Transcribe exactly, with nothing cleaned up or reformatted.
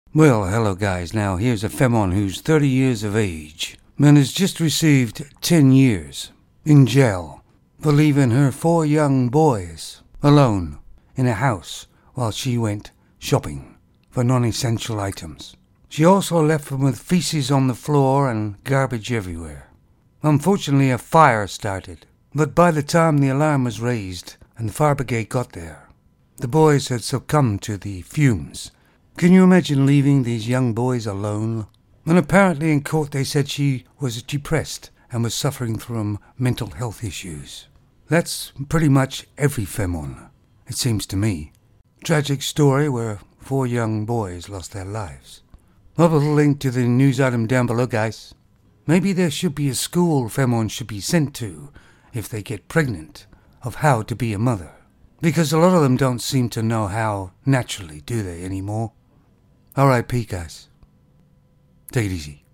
Well, hello guys. Now here's a femon who's thirty years of age and has just received ten years in jail for leaving her four young boys alone in a house while she went shopping for non-essential items. She also left them with feces on the floor and garbage everywhere. Unfortunately, a fire started, but by the time the alarm was raised and the fire brigade got there, the boys had succumbed to the fumes. Can you imagine leaving these young boys alone? And apparently in court they said she was depressed and was suffering from mental health issues. That's pretty much every femon, it seems to me. Tragic story where four young boys lost their lives. I'll put a link to the news item down below, guys. Maybe there should be a school femon should be sent to if they get pregnant of how to be a mother. Because a lot of them don't seem to know how naturally, do they, anymore? R I P, guys. Take it easy.